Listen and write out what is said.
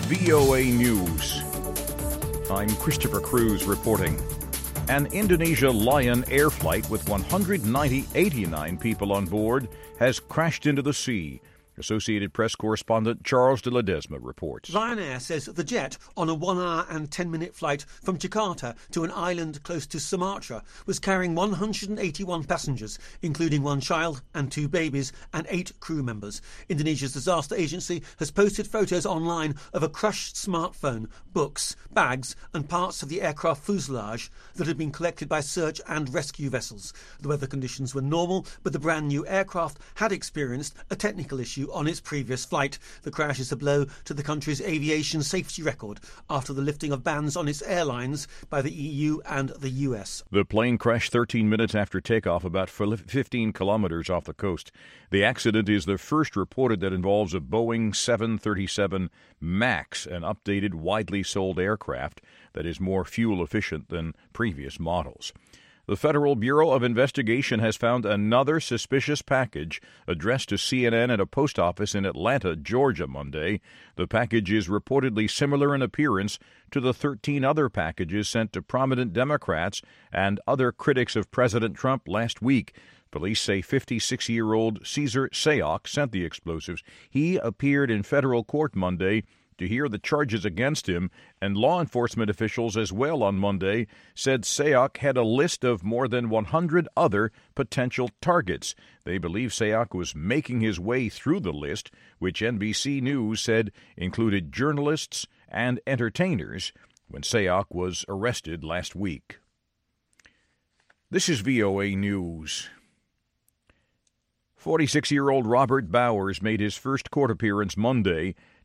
VOA News. I'm Christopher Cruz reporting. An Indonesia Lion Air flight with 189 people on board has crashed into the sea. Associated Press correspondent Charles de Ledesma reports. Lion Air says the jet, on a 1 hour and 10-minute flight from Jakarta to an island close to Sumatra, was carrying 181 passengers, including 1 child and 2 babies and 8 crew members. Indonesia's disaster agency has posted photos online of a crushed smartphone, books, bags and parts of the aircraft fuselage that had been collected by search and rescue vessels. The weather conditions were normal, but the brand new aircraft had experienced a technical issue on its previous flight. The crash is a blow to the country's aviation safety record after the lifting of bans on its airlines by the EU and the US. The plane crashed 13 minutes after takeoff about 15 kilometers off the coast. The accident is the first reported that involves a Boeing 737 MAX, an updated, widely sold aircraft that is more fuel efficient than previous models. The Federal Bureau of Investigation has found another suspicious package addressed to CNN at a post office in Atlanta, Georgia, Monday. The package is reportedly similar in appearance to the 13 other packages sent to prominent Democrats and other critics of President Trump last week. Police say 56-year-old Cesar Sayoc sent the explosives. He appeared in federal court Monday to hear the charges against him, and law enforcement officials as well on Monday said Sayoc had a list of more than 100 other potential targets. They believe Sayoc was making his way through the list, which NBC News said included journalists and entertainers, when Sayoc was arrested last week. This is VOA News. 46-year-old Robert Bowers made his first court appearance Monday